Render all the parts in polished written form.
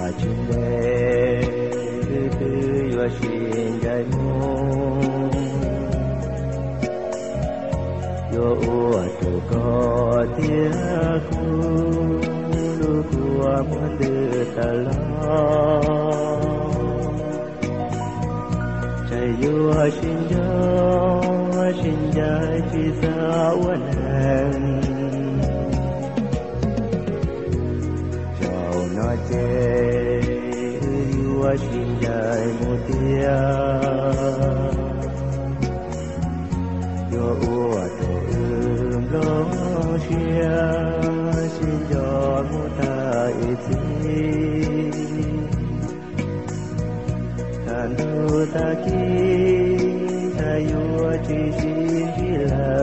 chim đê từ từ yo xin dai mong yo ua tu có tia ku lu của muôn đưa ta lo chạy yo xin dai chỉ sa uan hẹn nó chê yo xin dai một tia yo ua tu lo chia xin cho một ta ít than đâu ta ki ta yo chỉ xin chỉ là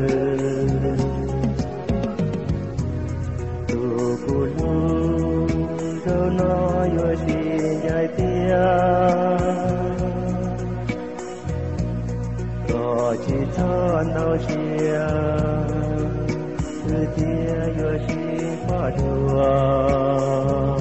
tu ku lu đâu nó yo xin dai tia có chỉ thon đâu chia từ tia yo xin qua đùa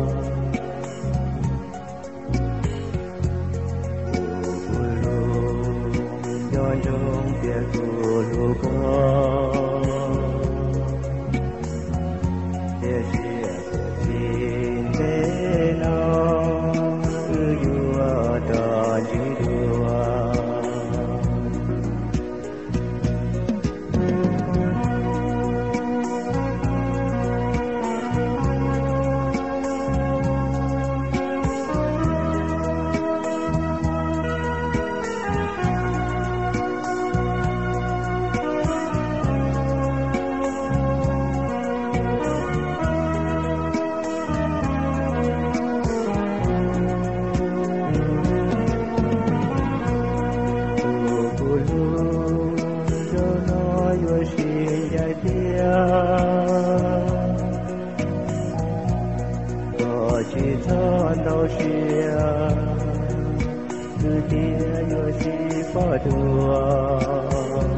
chỉ thon đâu chia từ tia yo chỉ bỏ đùa